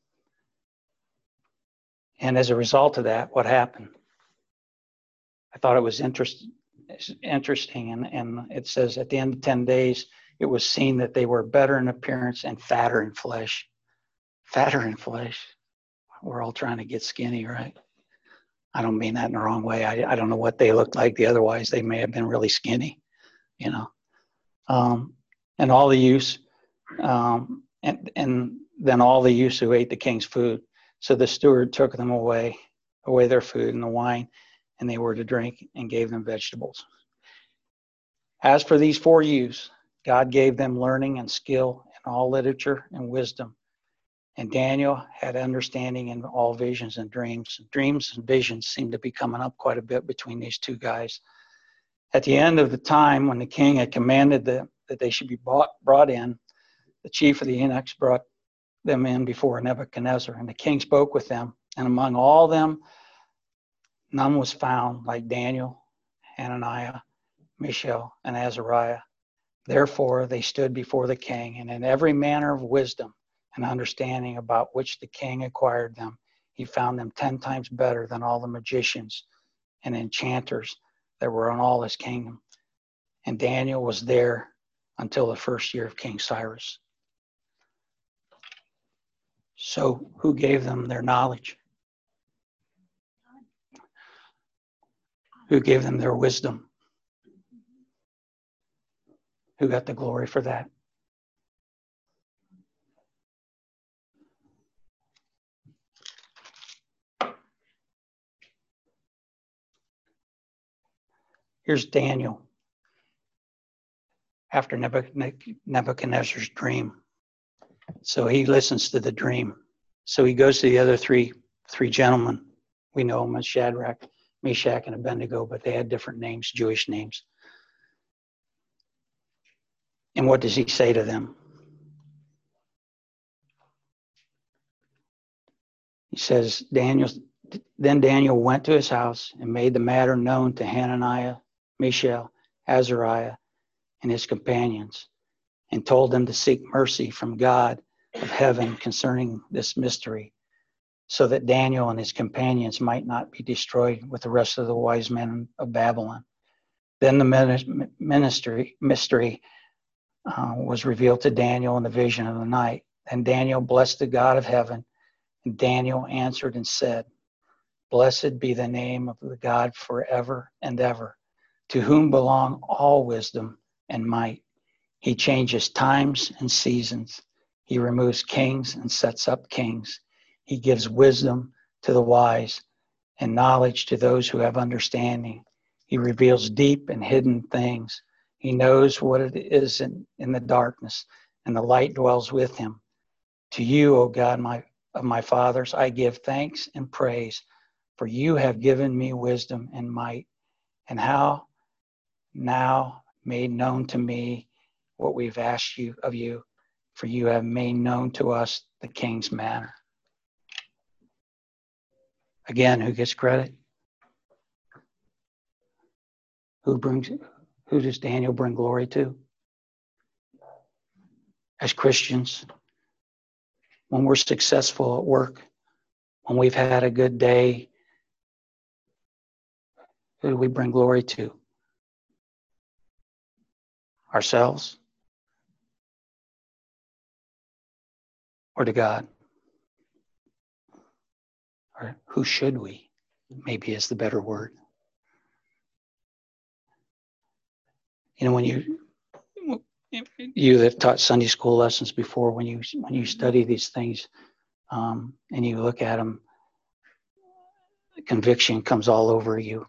And as a result of that, what happened? I thought it was interesting. And it says at the end of 10 days, it was seen that they were better in appearance and fatter in flesh. Fatter in flesh. We're all trying to get skinny, right? I don't mean that in the wrong way. I don't know what they looked like. Otherwise, they may have been really skinny, you know. And all the youths, and then all the youths who ate the king's food. So the steward took them away their food and the wine, and they were to drink, and gave them vegetables. As for these 4 youths, God gave them learning and skill in all literature and wisdom. And Daniel had understanding in all visions and dreams. Dreams and visions seemed to be coming up quite a bit between these 2 guys. At the end of the time, when the king had commanded that they should be brought in, the chief of the eunuchs brought them in before Nebuchadnezzar. And the king spoke with them, and among all them, none was found like Daniel, Hananiah, Mishael, and Azariah. Therefore they stood before the king, and in every manner of wisdom and understanding about which the king acquired them, he found them 10 times better than all the magicians and enchanters that were in all his kingdom. And Daniel was there until the first year of King Cyrus. So who gave them their knowledge? Who gave them their wisdom? Who got the glory for that? Here's Daniel after Nebuchadnezzar's dream. So he listens to the dream. So he goes to the other three gentlemen. We know them as Shadrach, Meshach, and Abednego, but they had different names, Jewish names. And what does he say to them? He says, Then Daniel went to his house and made the matter known to Hananiah, Mishael, Azariah, and his companions, and told them to seek mercy from God of heaven concerning this mystery, so that Daniel and his companions might not be destroyed with the rest of the wise men of Babylon. Then the mystery was revealed to Daniel in the vision of the night. And Daniel blessed the God of heaven, and Daniel answered and said, Blessed be the name of the God forever and ever, to whom belong all wisdom and might. He changes times and seasons. He removes kings and sets up kings. He gives wisdom to the wise and knowledge to those who have understanding. He reveals deep and hidden things. He knows what it is in the darkness, and the light dwells with him. To you, O God, of my fathers, I give thanks and praise, for you have given me wisdom and might, and how now made known to me what we've asked you of you, for you have made known to us the king's manner. Again, who gets credit? Who does Daniel bring glory to? As Christians, when we're successful at work, when we've had a good day, who do we bring glory to? Ourselves? Or to God? Or who should we? Maybe is the better word. You know, when you that taught Sunday school lessons before, when you study these things and you look at them, conviction comes all over you.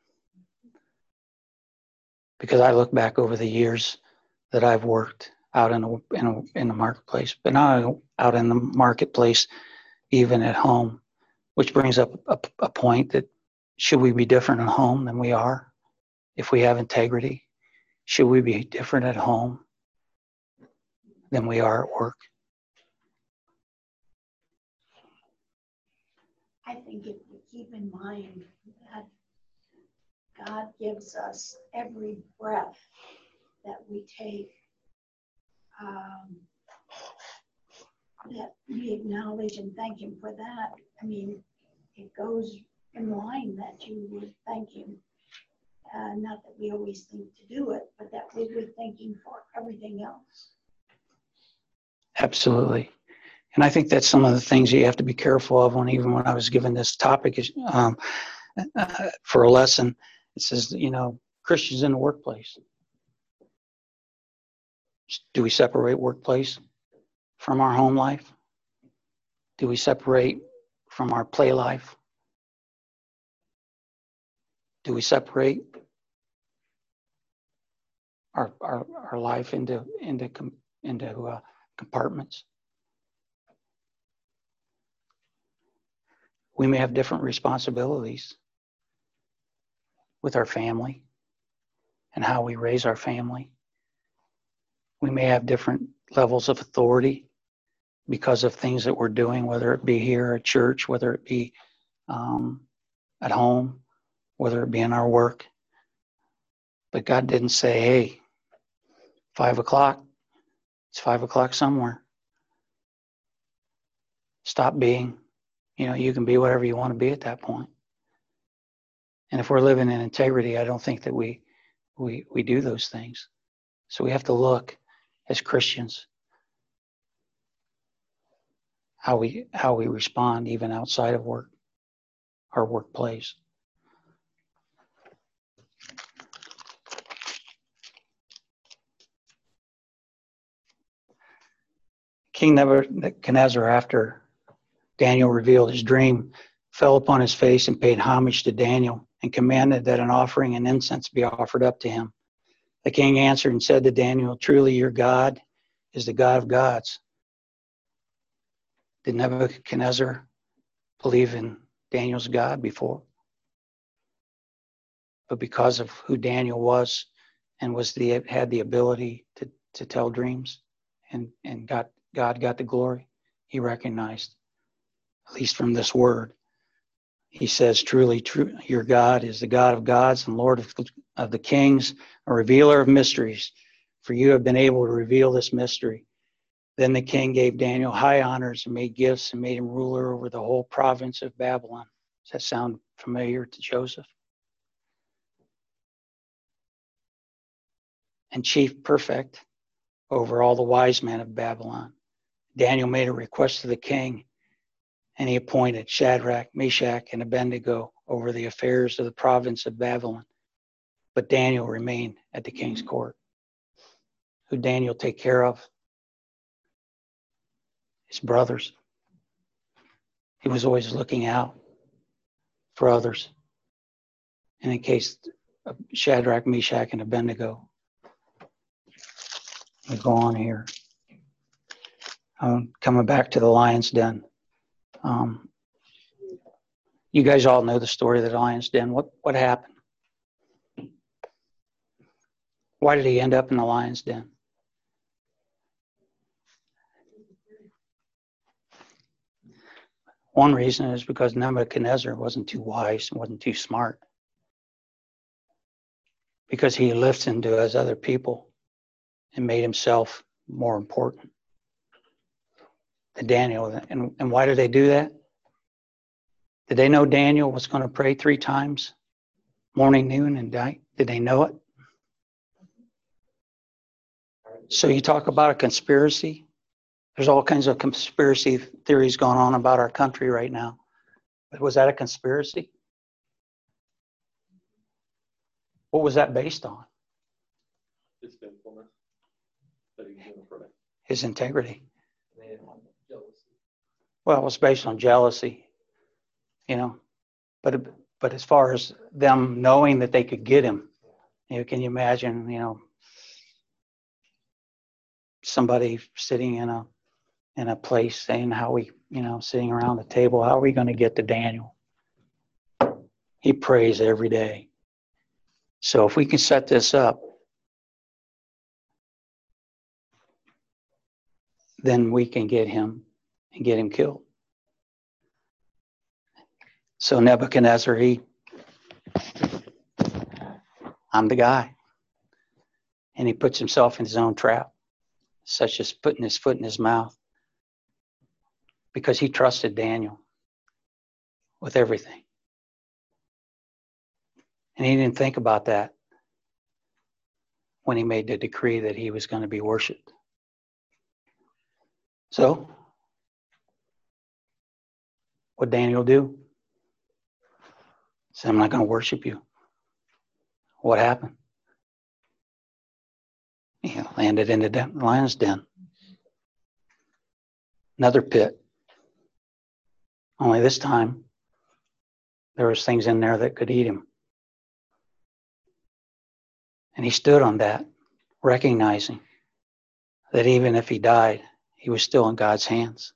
Because I look back over the years that I've worked out in the marketplace, but not out in the marketplace, even at home, which brings up a point that should we be different at home than we are if we have integrity? Should we be different at home than we are at work? I think if we keep in mind that God gives us every breath that we take, that we acknowledge and thank Him for that. I mean, it goes in line that you would thank Him. Not that we always think to do it, but that we would thank Him for everything else. Absolutely. And I think that's some of the things you have to be careful of. Even when I was given this topic for a lesson, it says, Christians in the workplace. Do we separate workplace from our home life? Do we separate from our play life? Do we separate our life into compartments? We may have different responsibilities with our family and how we raise our family. We may have different levels of authority because of things that we're doing, whether it be here at church, whether it be at home, whether it be in our work. But God didn't say, hey, 5 o'clock, it's 5 o'clock somewhere. Stop being, you can be whatever you want to be at that point. And if we're living in integrity, I don't think that we do those things. So we have to look as Christians how we respond even outside of work, our workplace. King Nebuchadnezzar, after Daniel revealed his dream, fell upon his face and paid homage to Daniel and commanded that an offering and incense be offered up to him. The king answered and said to Daniel, truly your God is the God of gods. Did Nebuchadnezzar believe in Daniel's God before? But because of who Daniel was and had the ability to tell dreams and God got the glory, he recognized, at least from this word. He says, truly, your God is the God of gods and Lord of the kings, a revealer of mysteries, for you have been able to reveal this mystery. Then the king gave Daniel high honors and made gifts and made him ruler over the whole province of Babylon. Does that sound familiar to Joseph? And chief prefect over all the wise men of Babylon. Daniel made a request to the king, and he appointed Shadrach, Meshach, and Abednego over the affairs of the province of Babylon. But Daniel remained at the king's court. Who Daniel take care of? His brothers. He was always looking out for others. And in case of Shadrach, Meshach, and Abednego. We go on here. Coming back to the lion's den. You guys all know the story of the lion's den. What happened? Why did he end up in the lion's den? One reason is because Nebuchadnezzar wasn't too wise and wasn't too smart. Because he listened to his other people and made himself more important than Daniel. And why did they do that? Did they know Daniel was going to pray 3 times, morning, noon, and night? Did they know it? So you talk about a conspiracy. There's all kinds of conspiracy theories going on about our country right now. But was that a conspiracy? What was that based on? His faithfulness. That he's going to pray. His integrity. They didn't want jealousy. Well, it was based on jealousy, But as far as them knowing that they could get him, can you imagine, somebody sitting in a place saying how we, sitting around the table, how are we going to get to Daniel? He prays every day. So if we can set this up, then we can get him and get him killed. So Nebuchadnezzar, I'm the guy. And he puts himself in his own trap, such as putting his foot in his mouth, because he trusted Daniel with everything. And he didn't think about that when he made the decree that he was going to be worshipped. So, what did Daniel do? He said, I'm not going to worship you. What happened? He landed in the lion's den. Another pit. Only this time, there was things in there that could eat him. And he stood on that, recognizing that even if he died, he was still in God's hands.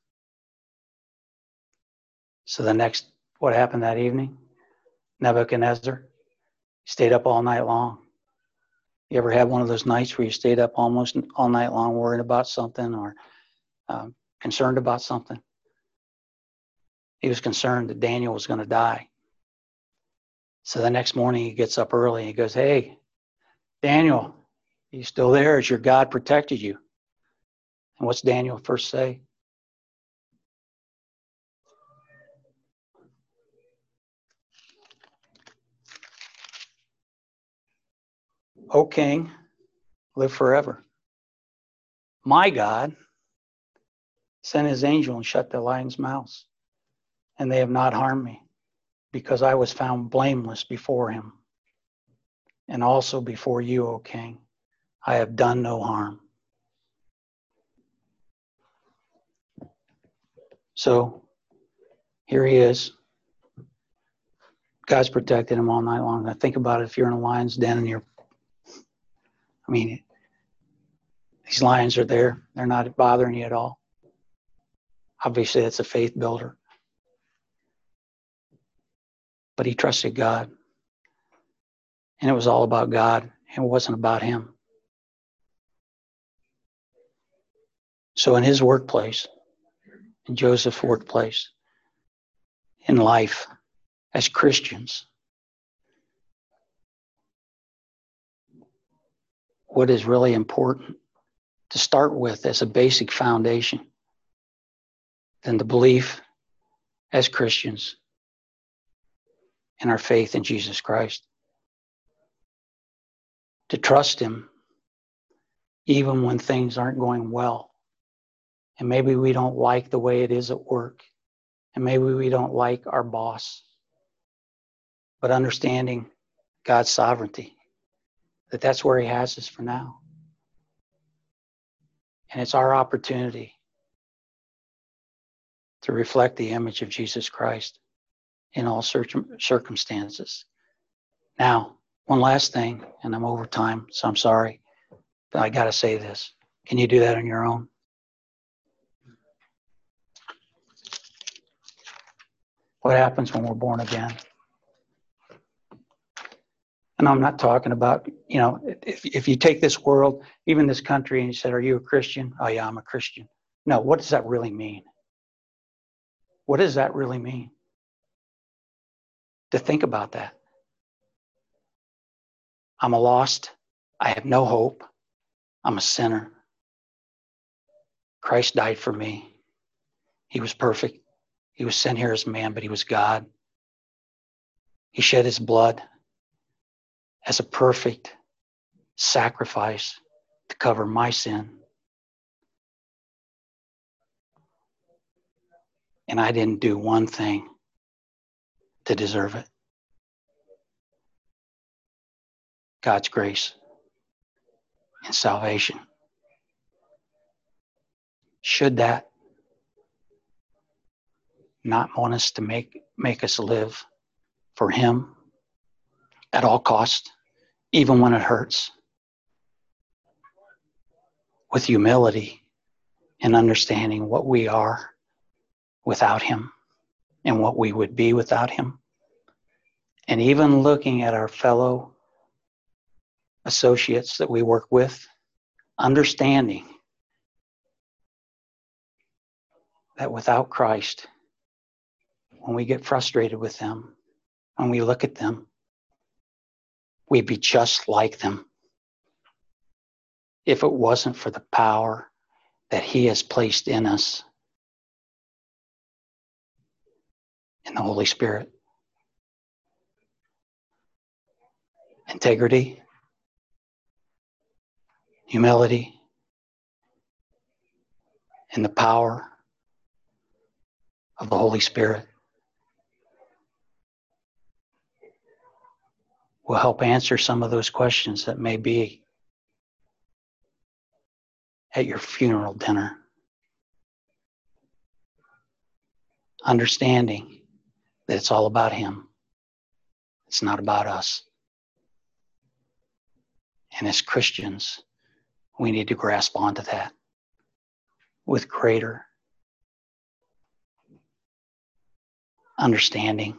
So what happened that evening? Nebuchadnezzar stayed up all night long. You ever had one of those nights where you stayed up almost all night long worrying about something or concerned about something. He was concerned that Daniel was going to die. So the next morning he gets up early and he goes, "Hey, Daniel, you still there? Has your God protected you?" And what's Daniel first say? "O king, live forever. My God sent his angel and shut the lions' mouths, and they have not harmed me, because I was found blameless before him. And also before you, O king, I have done no harm." So here he is. God's protected him all night long. Now think about it, if you're in a lion's den and these lions are there. They're not bothering you at all. Obviously, that's a faith builder. But he trusted God. And it was all about God. It wasn't about him. So in his workplace, in Joseph's workplace, in life, as Christians, what is really important to start with as a basic foundation than the belief as Christians in our faith in Jesus Christ. To trust him even when things aren't going well. And maybe we don't like the way it is at work. And maybe we don't like our boss. But understanding God's sovereignty, that's where he has us for now. And it's our opportunity to reflect the image of Jesus Christ in all circumstances. Now, one last thing, and I'm over time, so I'm sorry, but I got to say this. Can you do that on your own? What happens when we're born again? And I'm not talking about, if you take this world, even this country, and you said, "Are you a Christian?" "Oh yeah, I'm a Christian." No, what does that really mean? What does that really mean? To think about that. I'm a lost. I have no hope. I'm a sinner. Christ died for me. He was perfect. He was sent here as man, but he was God. He shed his blood as a perfect sacrifice to cover my sin. And I didn't do one thing to deserve it. God's grace and salvation. Should that not want us to make us live for him at all costs, even when it hurts, with humility and understanding what we are without him and what we would be without him, and even looking at our fellow associates that we work with, understanding that without Christ, when we get frustrated with them, when we look at them, we'd be just like them if it wasn't for the power that he has placed in us in the Holy Spirit. Integrity, humility, and the power of the Holy Spirit will help answer some of those questions that may be at your funeral dinner. Understanding that it's all about him. It's not about us. And as Christians, we need to grasp onto that with greater understanding,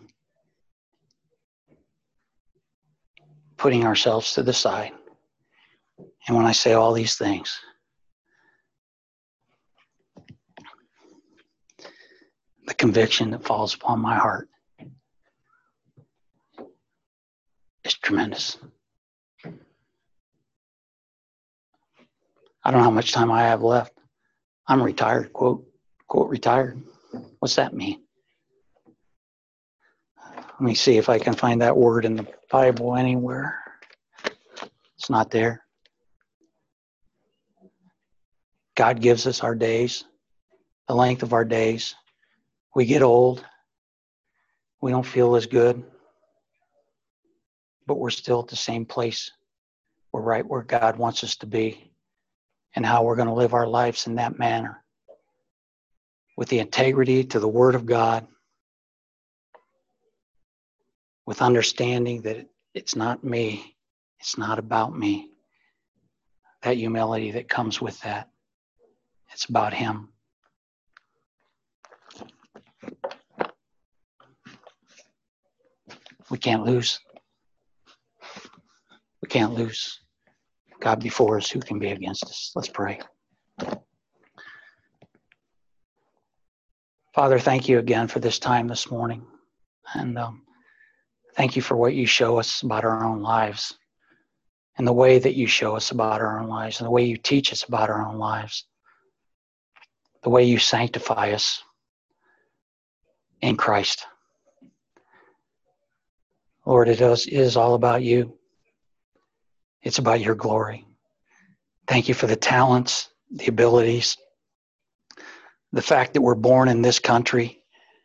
putting ourselves to the side. And when I say all these things, the conviction that falls upon my heart is tremendous. I don't know how much time I have left. I'm retired, quote retired. What's that mean? Let me see if I can find that word in the Bible anywhere. It's not there. God gives us our days, the length of our days. We get old. We don't feel as good. But we're still at the same place. We're right where God wants us to be. And how we're going to live our lives in that manner. With the integrity to the Word of God. With understanding that it's not me. It's not about me. That humility that comes with that. It's about Him. We can't lose. We can't lose. God before us, who can be against us? Let's pray. Father, thank you again for this time this morning. And thank you for what you show us about our own lives. And the way that you show us about our own lives. And the way you teach us about our own lives. The way you sanctify us in Christ. Lord, it is all about you. It's about your glory. Thank you for the talents, the abilities, the fact that we're born in this country.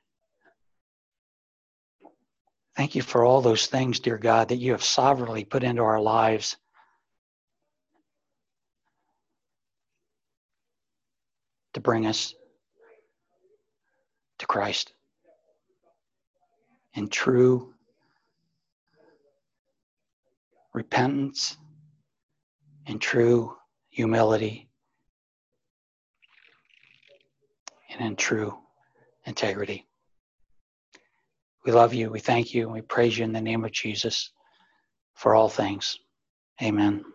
Thank you for all those things, dear God, that you have sovereignly put into our lives. To bring us to Christ in true repentance, in true humility, and in true integrity. We love you, we thank you, and we praise you in the name of Jesus for all things. Amen.